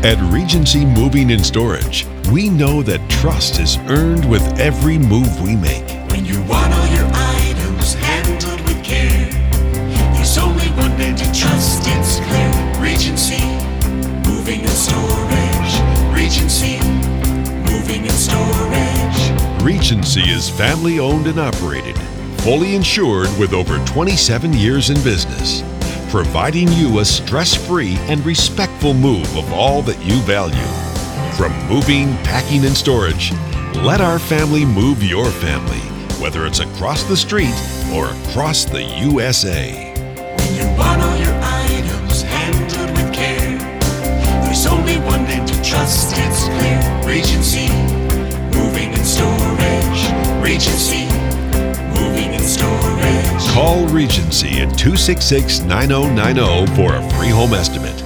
At Regency Moving and Storage, we know that trust is earned with every move we make. When you want all your items handled with care, there's only one name to trust, it's clear. Regency Moving and Storage. Regency Moving and Storage. Regency is family owned and operated, fully insured with over 27 years in business, providing you a stress-free and respectful move of all that you value. From moving, packing, and storage, let our family move your family, whether it's across the street or across the USA. When you want all your items handled with care, there's only one name to trust, it's clear. Regency Moving and Storage. Regency Moving and Storage. Call Regency at 266-9090 for a free home estimate.